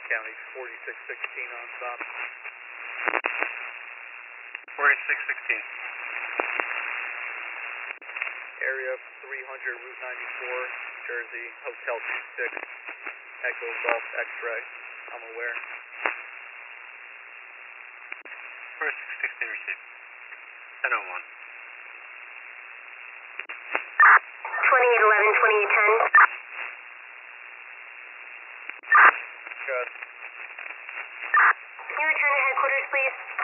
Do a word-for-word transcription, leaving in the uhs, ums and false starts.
County, forty-six sixteen on stop. forty-six sixteen. Area three hundred, Route ninety-four, Jersey, Hotel two six, Echo Golf X-ray. I'm aware. forty-six sixteen received. ten oh one. twenty-eight eleven, twenty-eight ten. Good. Can you return to headquarters, please?